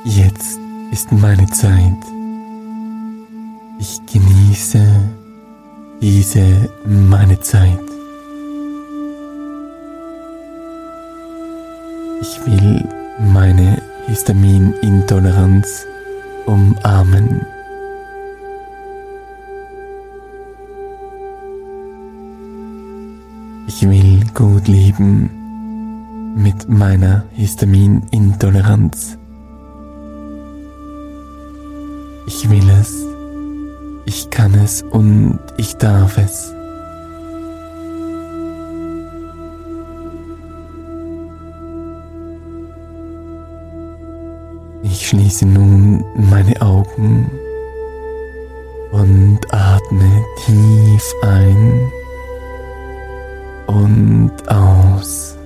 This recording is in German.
Jetzt ist meine Zeit. Ich genieße meine Zeit. Ich will meine Histaminintoleranz umarmen. Ich will gut leben mit meiner Histaminintoleranz. Ich will es, ich kann es und ich darf es. Ich schließe nun meine Augen und atme tief ein und aus.